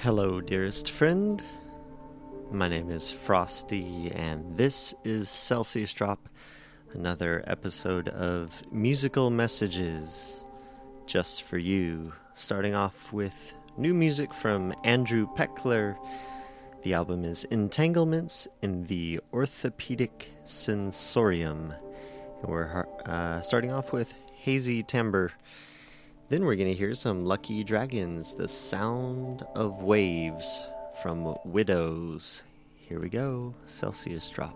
Hello, dearest friend. My name is Frosty, and this is Celsius Drop, another episode of Musical Messages just for you. Starting off with new music from Andrew Peckler. The album is Entanglements in the Orthopedic Sensorium. And we're starting off with Hazy Timbre. Then we're going to hear some Lucky Dragons, The Sound of Waves from Widows. Here we go, Celsius Drop.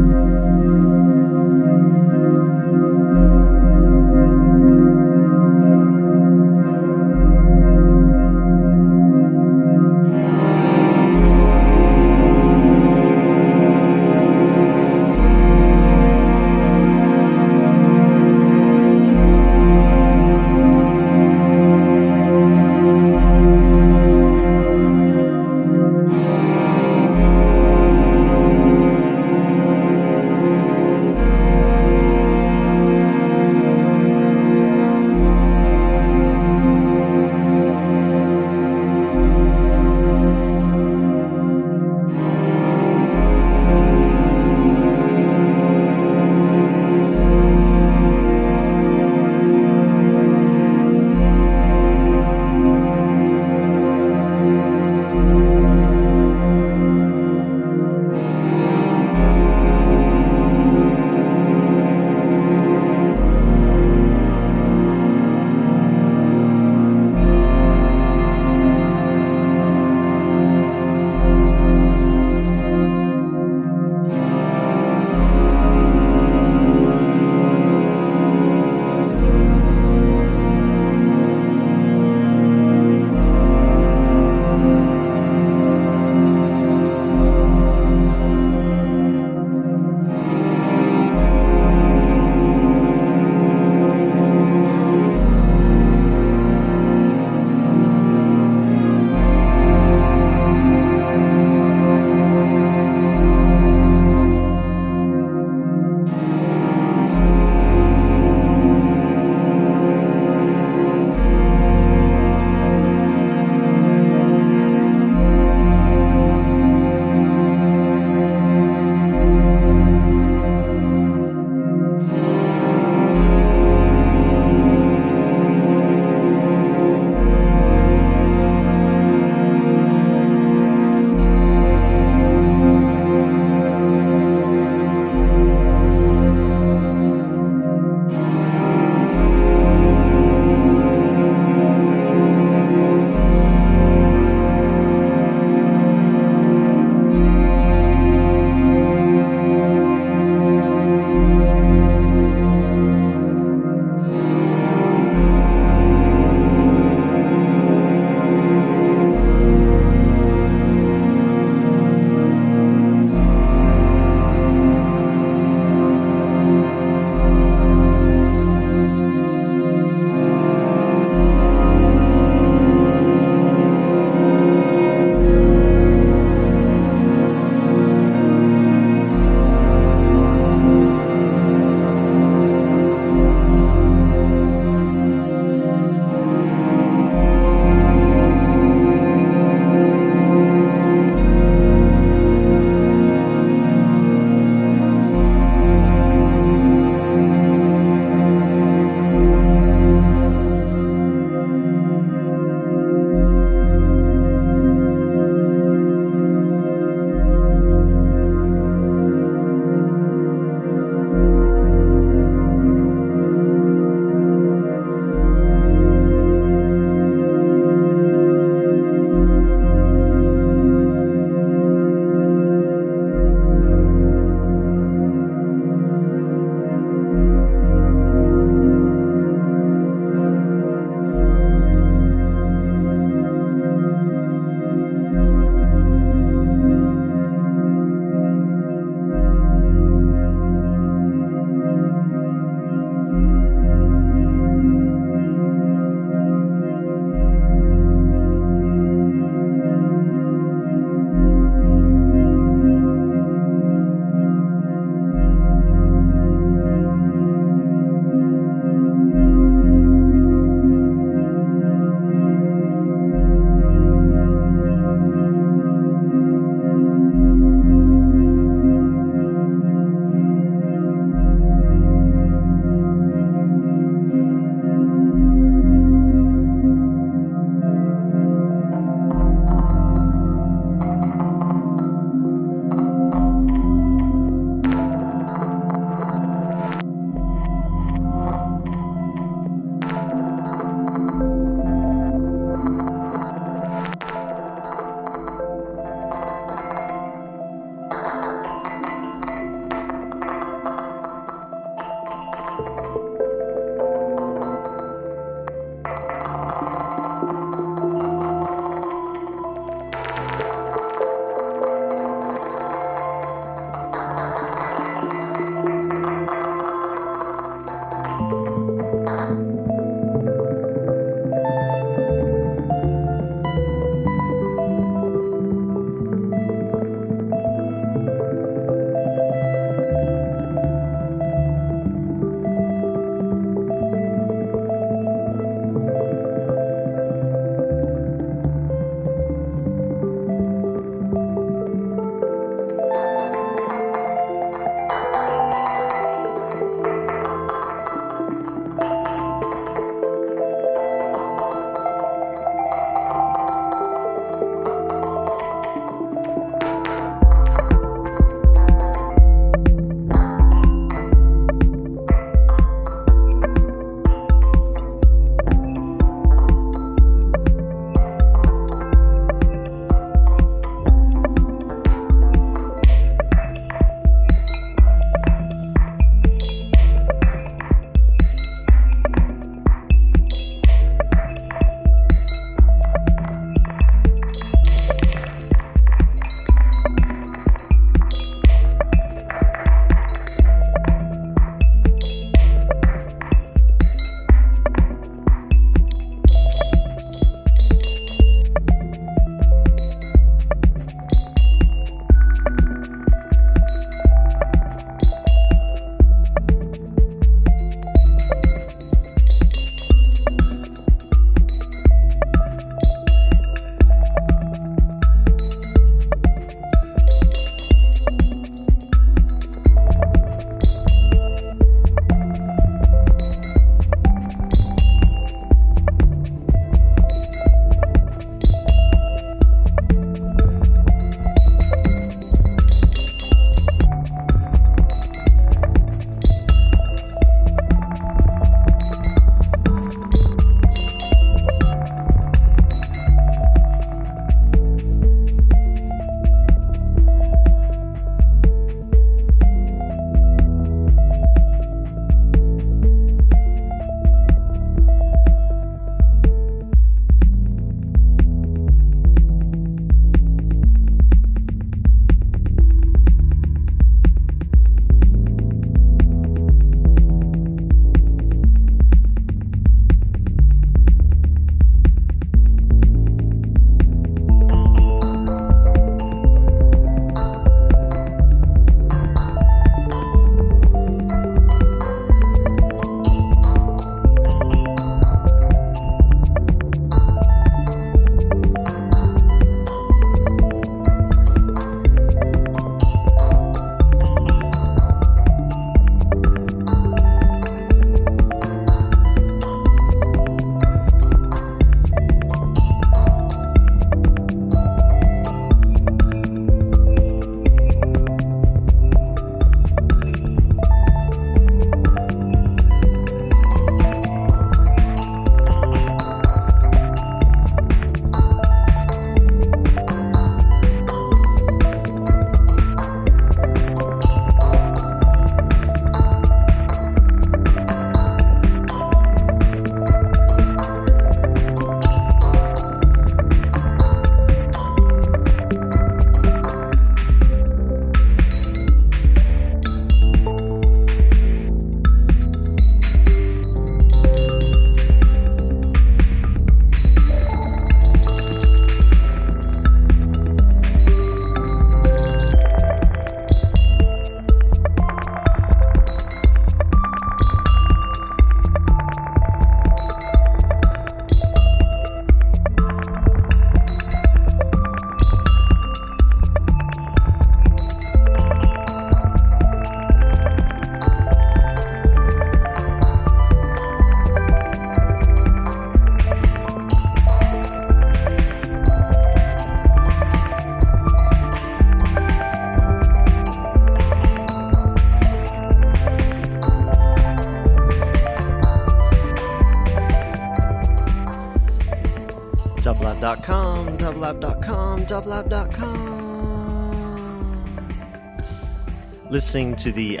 Doublab.com, doublab.com, doublab.com. Listening to the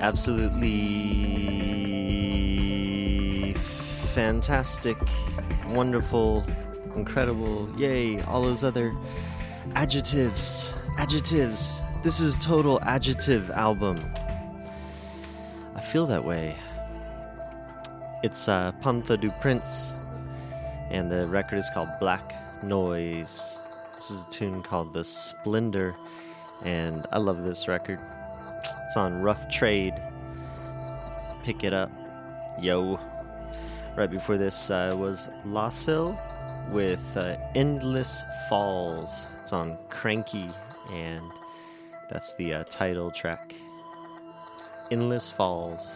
absolutely fantastic, wonderful, incredible, yay, all those other adjectives. This is total adjective album. I feel that way. It's Pantha du Prince, and the record is called Black Noise. This is a tune called The Splendor, and I love this record. It's on Rough Trade. Pick it up, yo. Right before this was Loscil with Endless Falls. It's on Cranky, and that's the title track. Endless Falls.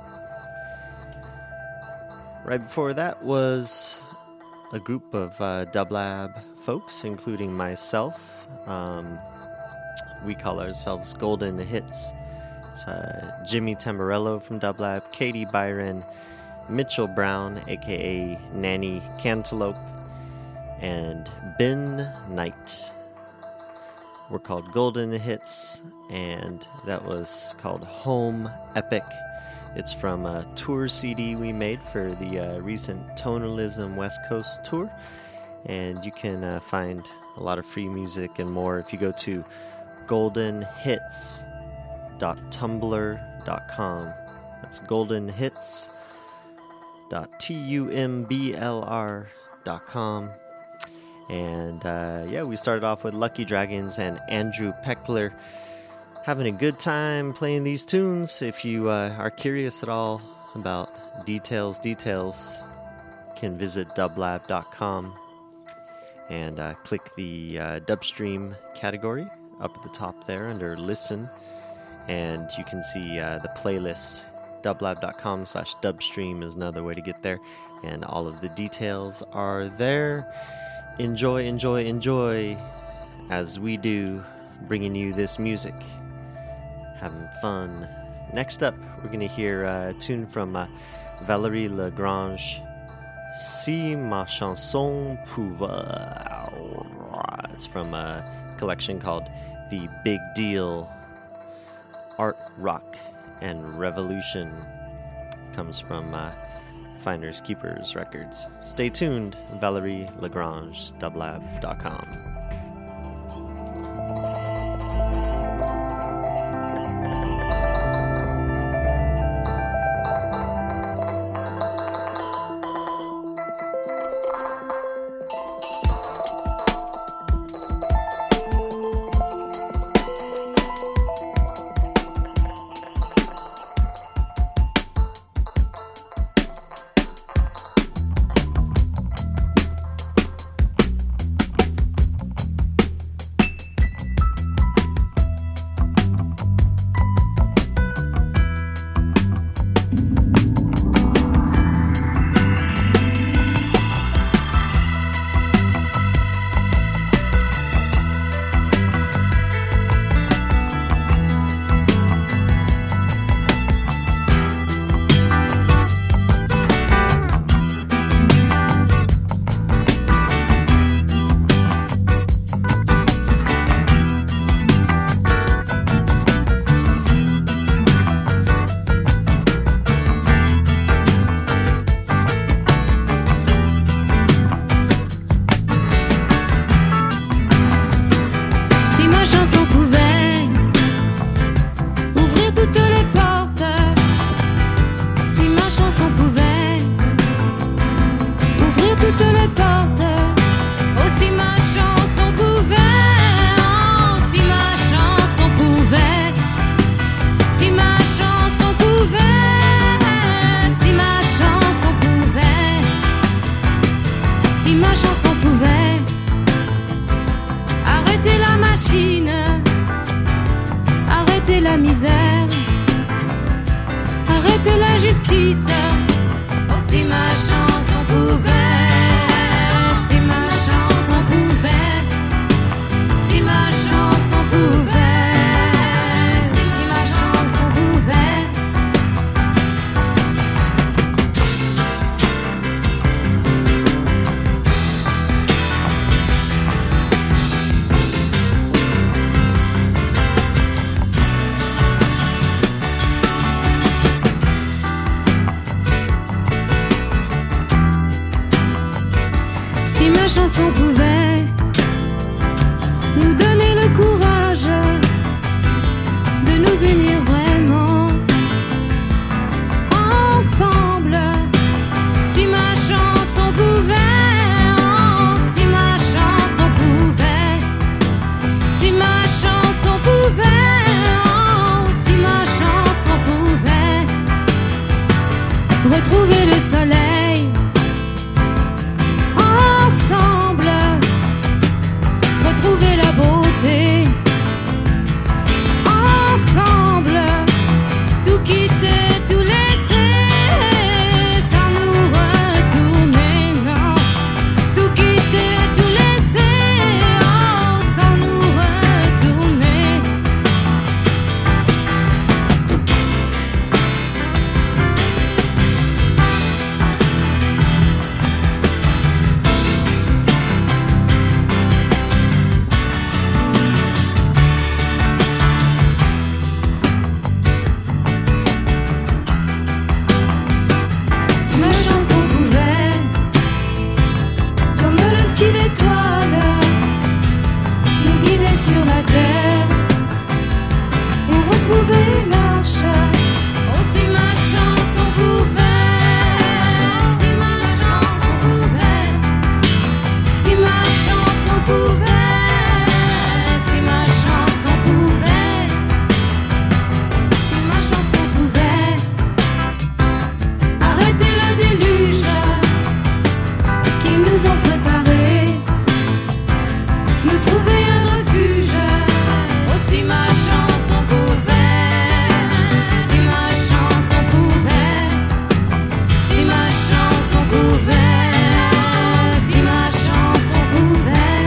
Right before that was a group of Doublab folks, including myself. We call ourselves Golden Hits. It's Jimmy Tamborello from Doublab, Katie Byron, Mitchell Brown, aka Nanny Cantaloupe, and Ben Knight. We're called Golden Hits, and that was called Home Epic. It's from a tour CD we made for the recent Tonalism West Coast tour, and you can find a lot of free music and more if you go to goldenhits.tumblr.com. That's goldenhits.tumblr.com. And we started off with Lucky Dragons and Andrew Peckler. Having a good time playing these tunes. If you are curious at all about details, can visit doublab.com and click the Dubstream category up at the top there under Listen, and you can see the playlist. doublab.com/dubstream is another way to get there, and all of the details are there. Enjoy as we do, bringing you this music. Having fun. Next up, we're going to hear a tune from Valérie Lagrange, Si ma chanson pouvait. It's from a collection called The Big Deal, Art, Rock, and Revolution. Comes from Finders Keepers Records. Stay tuned. Valérie Lagrange, doublab.com. chanson pouvait nous donner le courage de nous unir vraiment ensemble. Si ma chanson pouvait, oh, si ma chanson pouvait, si ma chanson pouvait, oh, si ma chanson pouvait retrouver le soleil ensemble, retrouver la beauté ensemble, tout quitter, tout laisser, sans nous retourner, non, tout quitter, tout laisser, oh, sans nous retourner. Si ma chanson pouvait, comme le fil d'étoile, nous guider sur la terre et retrouver une marche. Oh, si ma chanson pouvait, si ma chanson pouvait, si ma chanson pouvait, si ma chanson pouvait, si ma chanson pouvait arrêter le déluge qui nous ont préparé, nous trouver un refuge. Oh, si ma chanson pouvait, si ma chanson pouvait, si ma chanson pouvait, si ma chanson pouvait.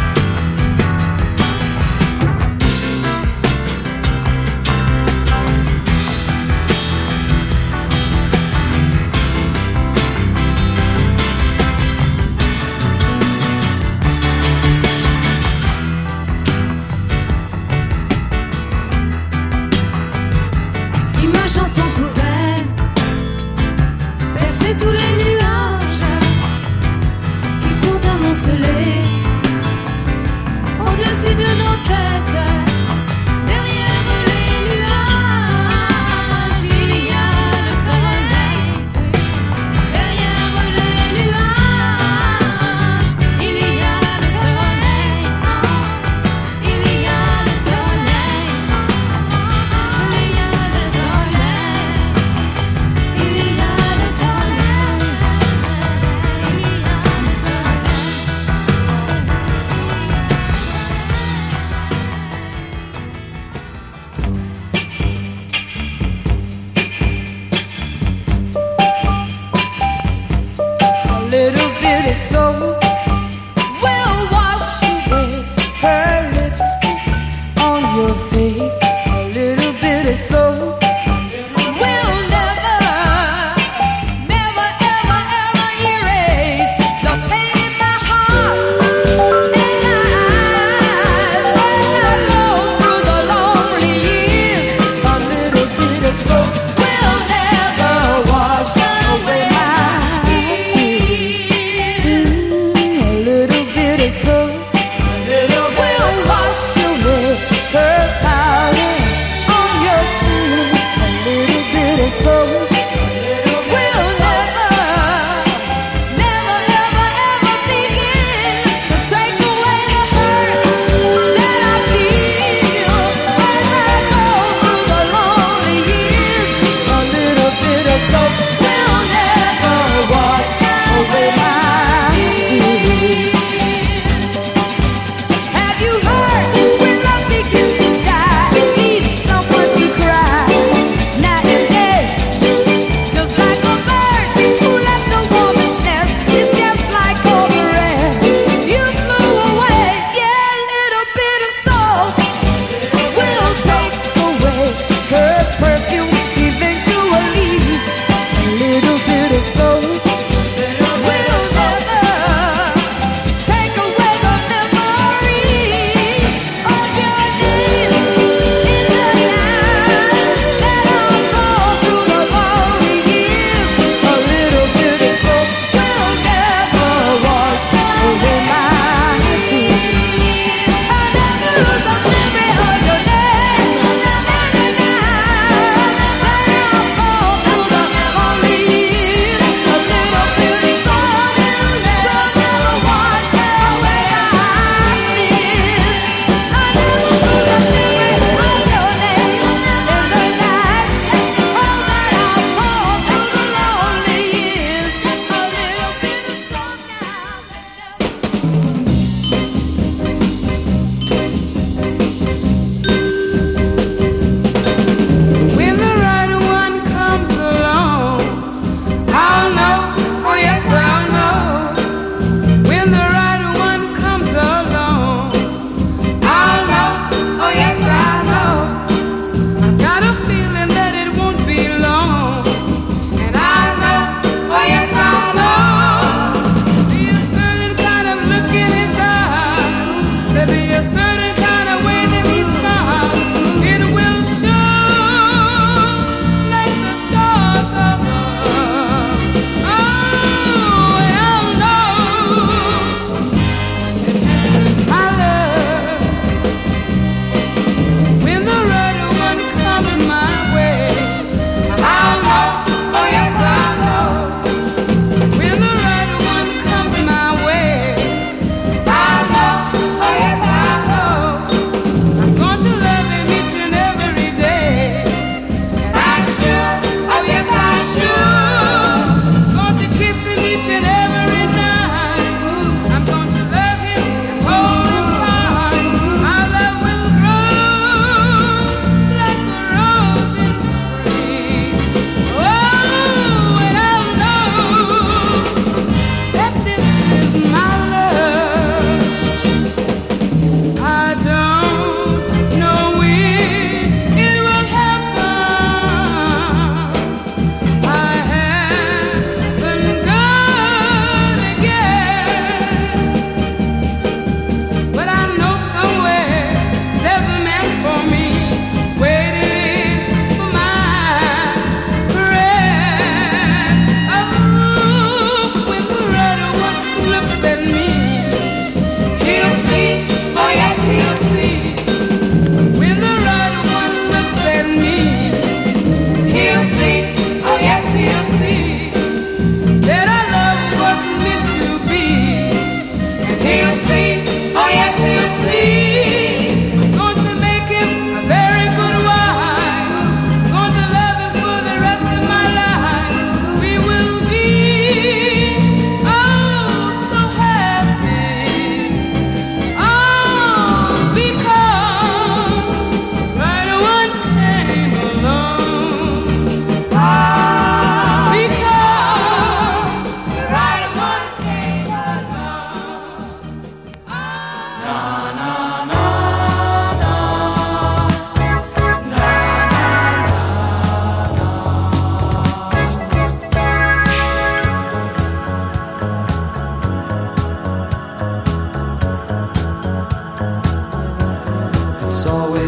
Si ma chanson pouvait percer tous les nuages qui sont amoncelés au-dessus de nos têtes, derrière les nuages, il y a le soleil. Derrière les nuages, il y a le soleil. Il y a le soleil. Il y a le soleil. Il y a le soleil. Il y a le A little bit of soap will wash away her lipstick on your face. A little bit of soap will never, never, ever, ever erase the pain in my heart and my eyes when I go through the lonely years. A little bit of soap will never wash away my tears.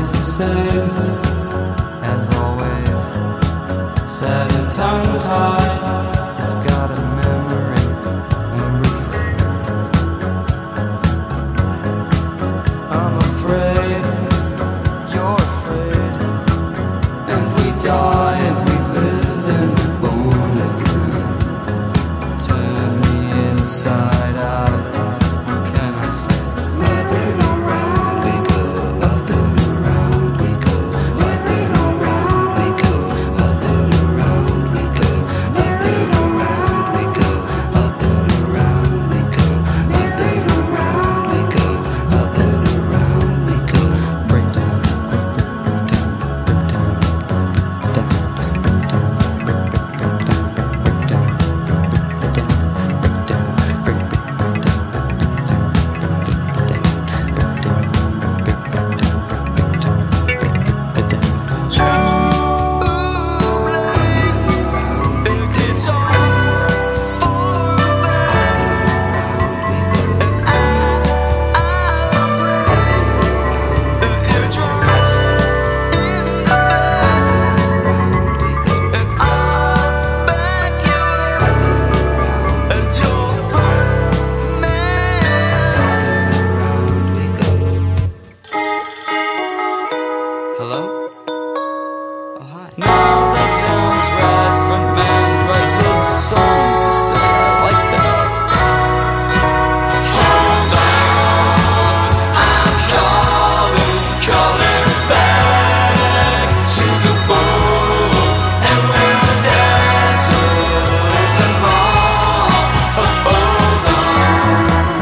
is the same as always. Sad and tongue-tied, it's got a memory, a refrain. I'm afraid, you're afraid, and we die and we live and we're born again. Turn me inside out, can I say? Up and around we go, up and around we go, up and around we go, up and around we go, up and around we go, up and around we go, up and around we go, up and around we go. Break down, break down, break down, break down, break down, break down, break down, break down, break down, break down, Hello? Oh, hi. Now that sounds right, front man, write love songs to say I like that. Hold on, I'm calling back to the bowl, and we'll dance over them all. Hold on,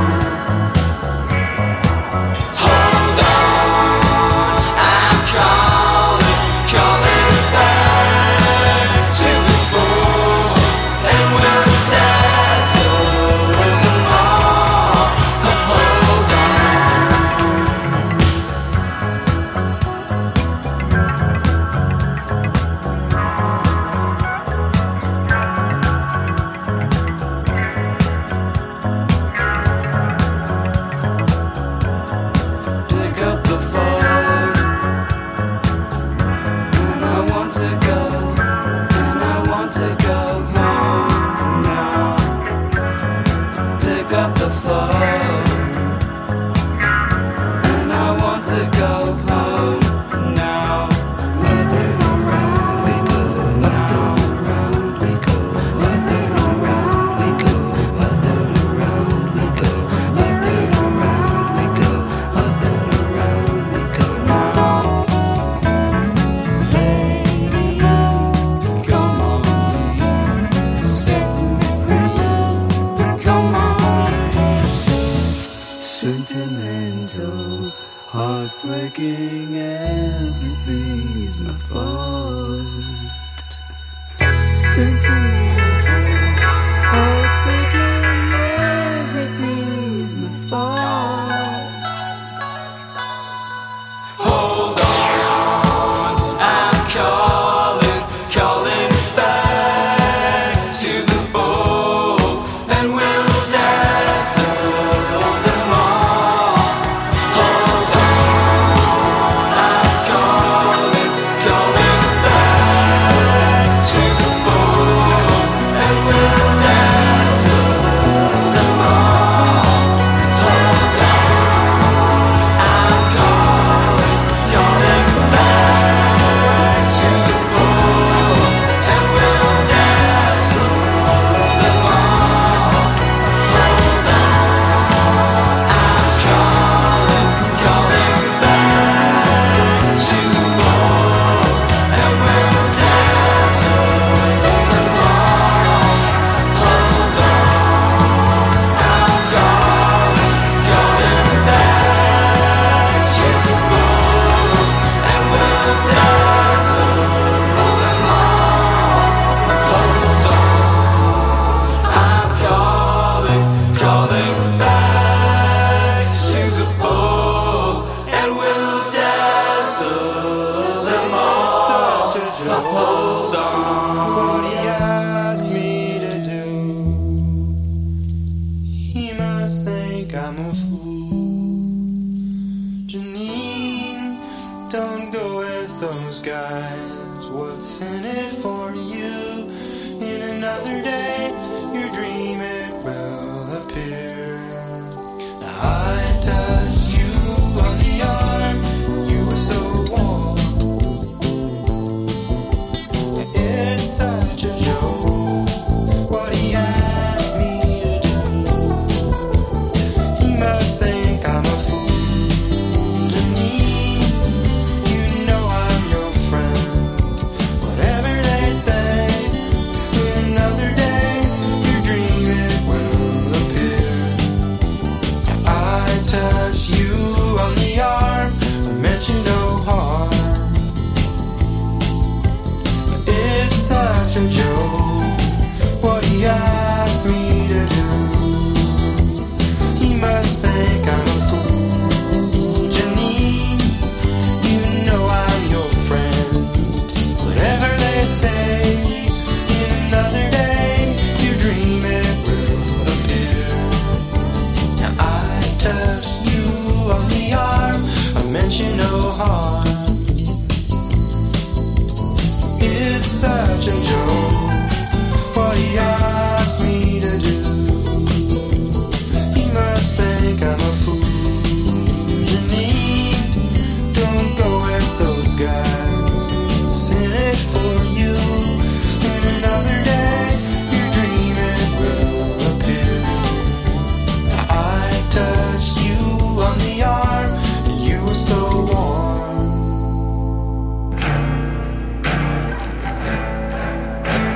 hold on, I'm calling back to the bowl, and we'll dance over them all. Hold on. Pick up the phone, and I want to go, and I want to go home now. Pick up the phone, and I want to go home now. Up and around we go, now. Around we go, up and around we go, up and around we go, up and around we go, up and around we go now. Lady, come on, set me free. Come on, sentimental, heartbreaking, everything's my fault. Sentimental, heartbreaking, everything's my fault. Hold on, I'm calling back to the bowl, and we'll dance over them all. Hold on, I'm calling back. Don't go with those guys. What's in it for you? In another day, your dream it will appear. I touched you on the arm. You were so warm. It's such a joke. What he asked me to do. He must think I'm a fool to me. You know I'm your friend. Whatever they say, another day, your dream it will appear. I touched you on the arm. I mentioned no harm. It's such a joke. What he asked me to do. He must think I'm a fool, Janine. You know I'm your friend. Whatever they say, in another day, your dream it will appear. Now I touched you on the arm. I mentioned no harm. It's such a joke. What he asked me to do. He must think I'm a fool, Janine. Don't go with those guys. It's in it for you. In another day, your dream it will appear. I touched you on the arm, and you were so warm.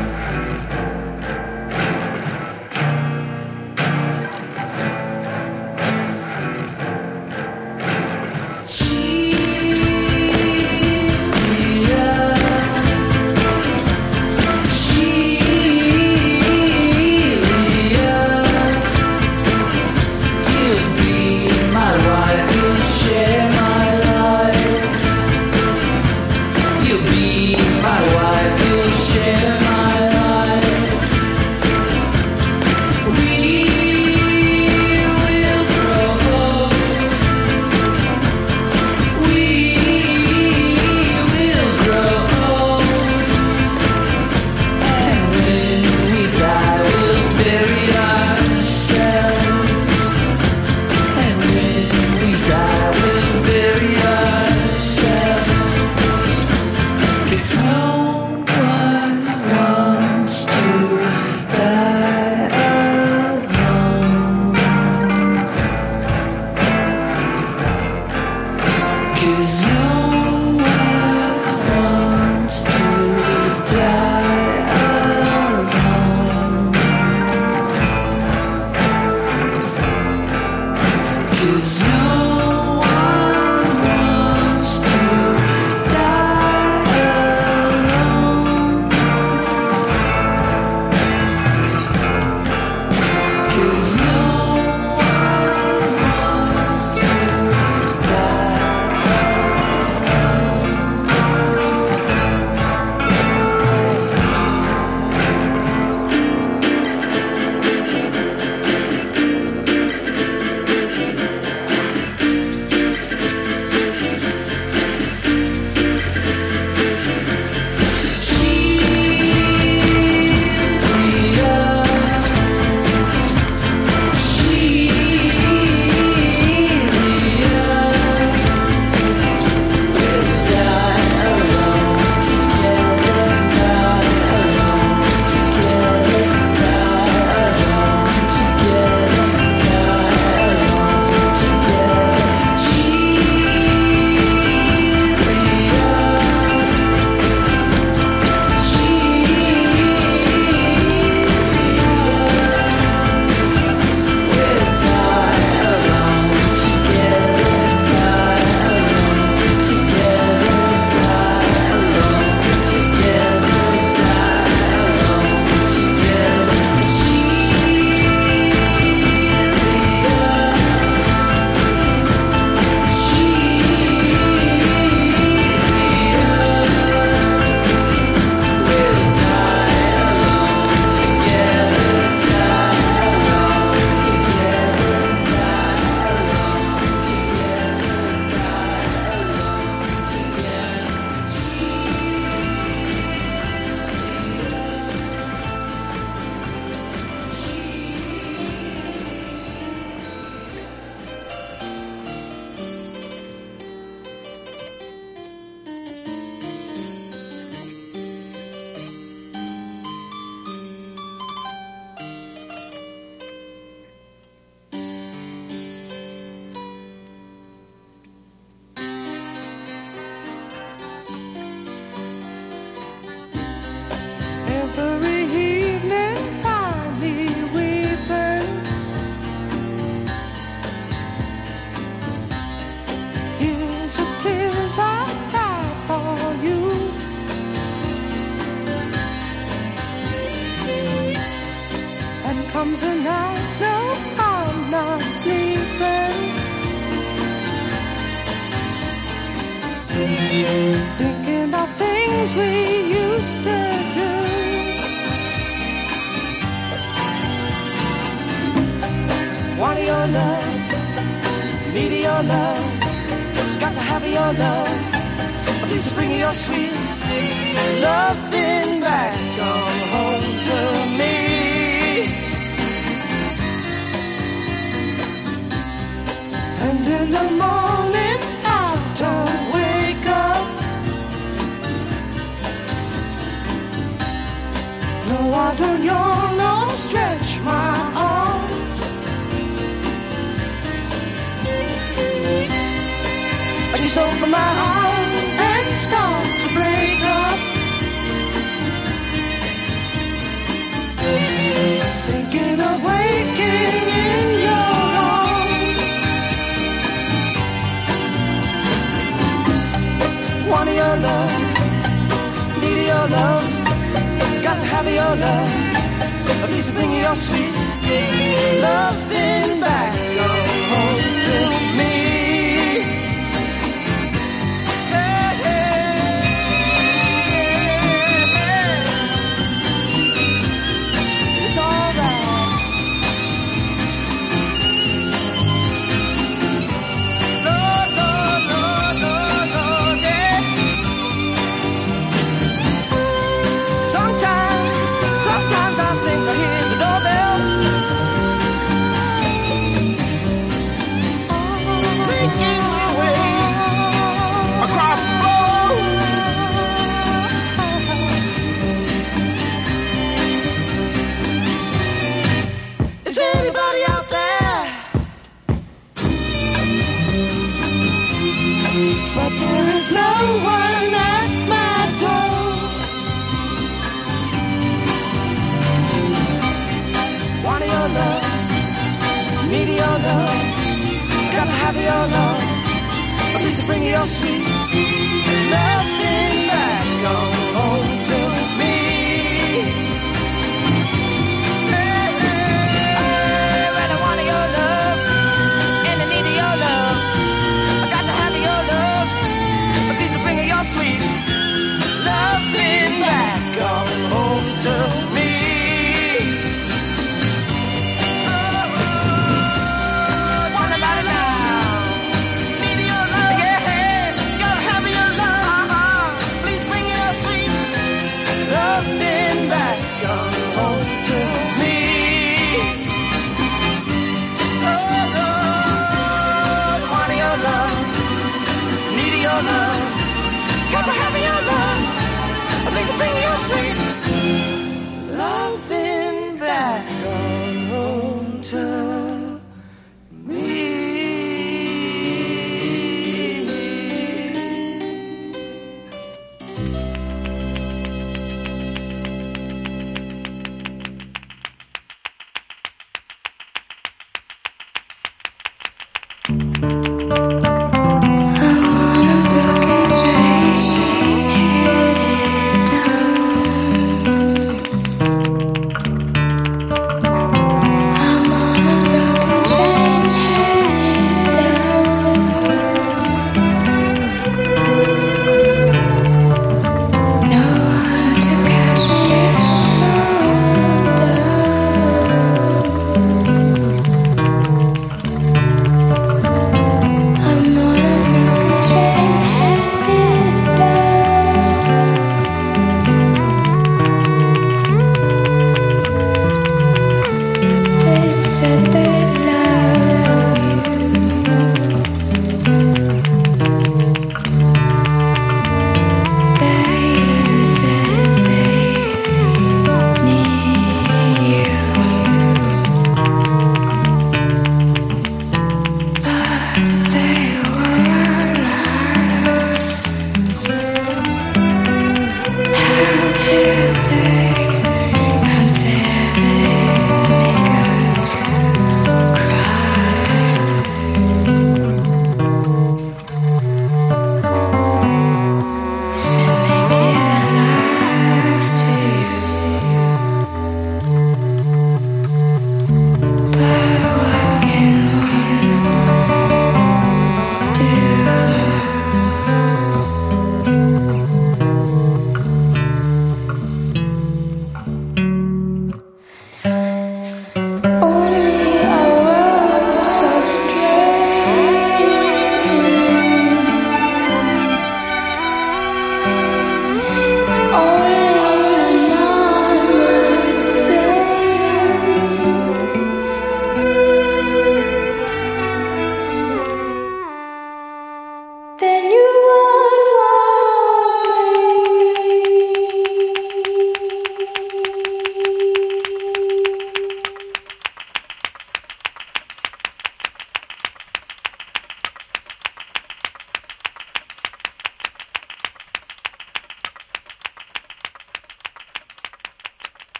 Thinking about things we used to do. Want your love, need your love, got to have your love. Please bring your sweet loving back on home to me. And in the morning I don't wake up. No, I don't yawn or stretch my arms. I just open my arms and start to break up. Thinking of waking in your arms. Want your love, need your love, got to have your love. Please bring your sweet loving back home to me. It's alright. Lord, Lord, Lord, Lord, Lord, yeah. Sometimes I think I hear the doorbell making my way across the floor. Is anybody out there? But there is no one at my door. Want your love, need your love, gotta have your love. Please bring your sweet loving back home to me. Hey, I want your love, and I need your love. I got to have your love. Please bring your sweet loving back home to me. Bring your sweet loving back home to me.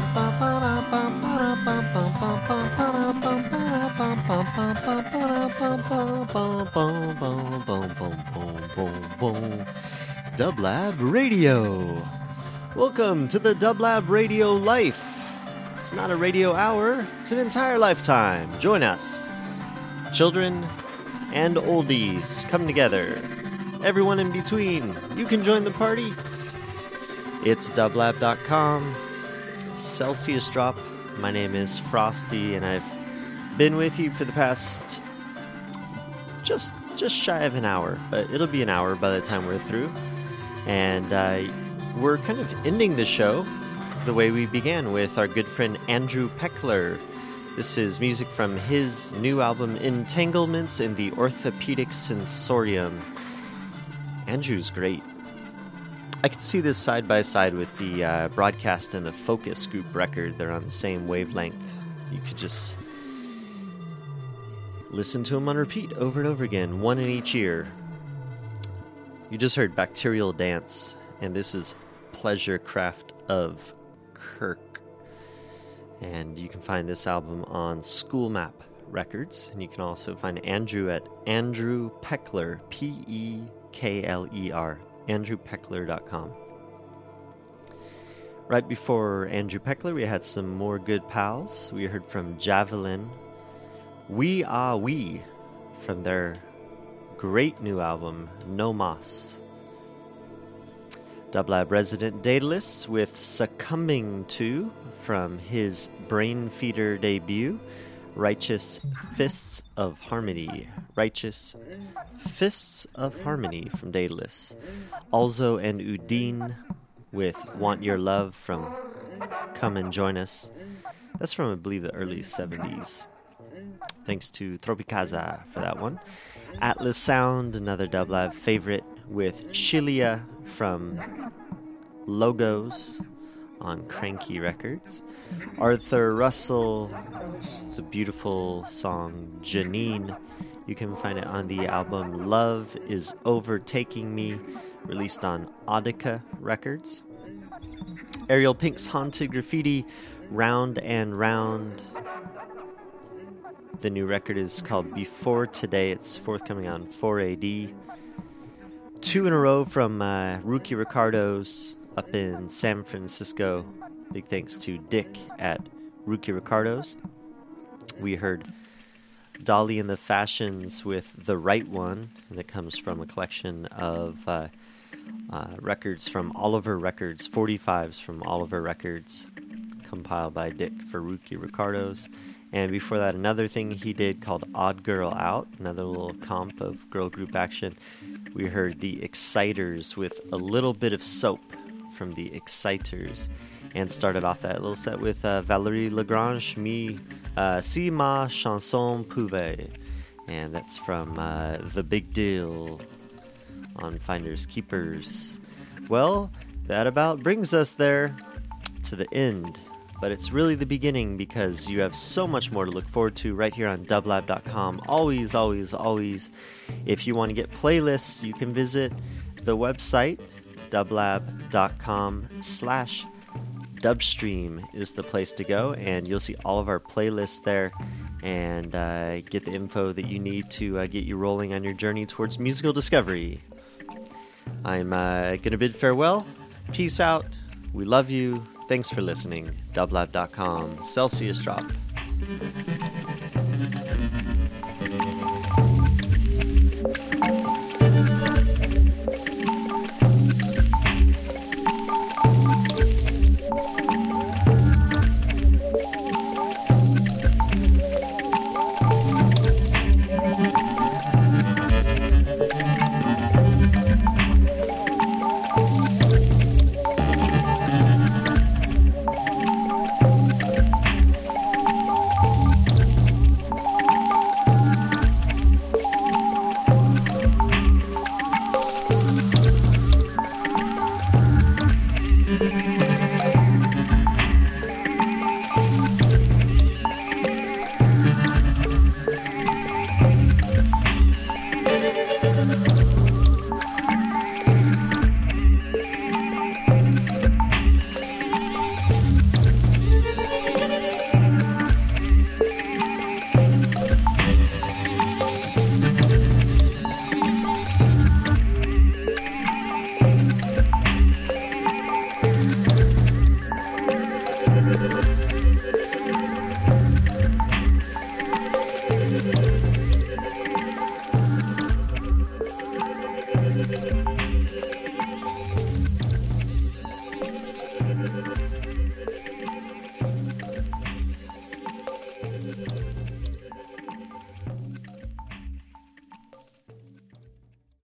Dublab Radio. Welcome to the Dublab Radio Life. It's not a radio hour, it's an entire lifetime. Join us. Children and oldies come together. Everyone in between, you can join the party. It's dublab.com. Celsius Drop. My name is Frosty, and I've been with you for the past just shy of an hour, but it'll be an hour by the time we're through. And we're kind of ending the show the way we began, with our good friend Andrew Peckler. This is music from his new album, Entanglements in the Orthopedic Sensorium. Andrew's great. I could see this side by side with the Broadcast and the Focus Group record. They're on the same wavelength. You could just listen to them on repeat over and over again, one in each ear. You just heard Bacterial Dance, and this is Pleasure Craft of Kirk. And you can find this album on School Map Records, and you can also find Andrew at Andrew Peckler, P-E-K-L-E-R, andrewpeckler.com. Right before Andrew Peckler, we had some more good pals. We heard from Javelin, We Are We, from their great new album, No Mas. Dublab resident Daedalus with Succumbing To, from his Brain Feeder debut, Righteous Fists of Harmony. Righteous Fists of Harmony from Daedalus. Also and Udine with Want Your Love from Come and Join Us. That's from, I believe, the early 70s. Thanks to Tropicaza for that one. Atlas Sound, another Dublab favorite, with Shilia from Logos on Cranky Records. Arthur Russell, the beautiful song Janine. You can find it on the album Love Is Overtaking Me, released on Audica Records. Ariel Pink's Haunted Graffiti, Round and Round. The new record is called Before Today. It's forthcoming on 4AD. Two in a row from Rookie Ricardo's up in San Francisco. Big thanks to Dick at Rookie Ricardo's. We heard Dolly and the Fashions with The Right One, and it comes from a collection of records from Oliver Records, 45s from Oliver Records, compiled by Dick for Rookie Ricardo's. And before that, another thing he did called Odd Girl Out, another little comp of girl group action. We heard the Exciters with A Little Bit of Soap from the Exciters, and started off that little set with Valérie Lagrange, Si Ma Chanson Pouvait, and that's from The Big Deal on Finders Keepers. Well, that about brings us there to the end. But it's really the beginning, because you have so much more to look forward to right here on dublab.com. Always, always, always. If you want to get playlists, you can visit the website, dublab.com/dubstream is the place to go, and you'll see all of our playlists there, and get the info that you need to get you rolling on your journey towards musical discovery. I'm going to bid farewell. Peace out. We love you. Thanks for listening. Dublab.com. Celsius Drop.